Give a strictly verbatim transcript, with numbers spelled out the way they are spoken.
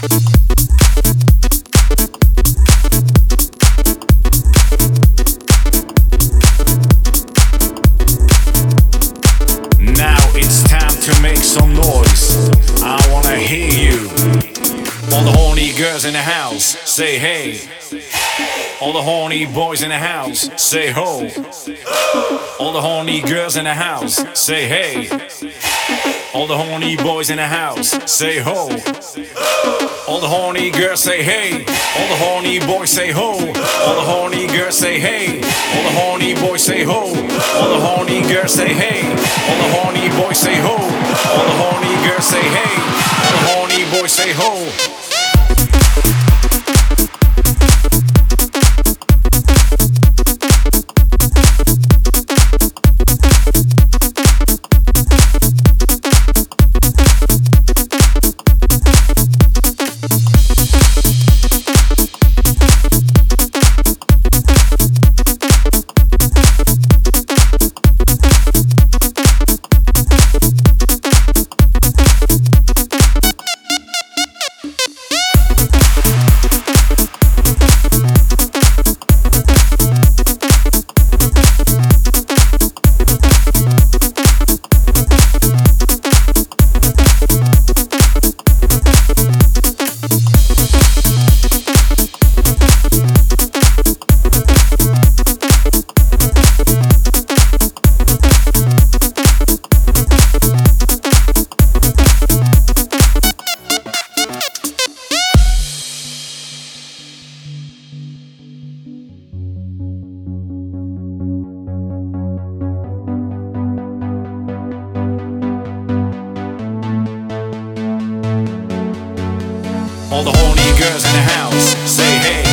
Now it's time to make some noise. I wanna hear you. All the horny girls in the house, say hey. All the horny boys in the house, say ho. All the horny girls in the house, say hey. All the horny boys in the house, say ho. All the horny girls say hey. All the horny boys say ho. All the horny girls say hey. All the horny boys say ho. All the horny girls say hey. All the horny boys say ho. All the horny girls say hey. All the horny boys say ho. All the horny girls in the house, say hey.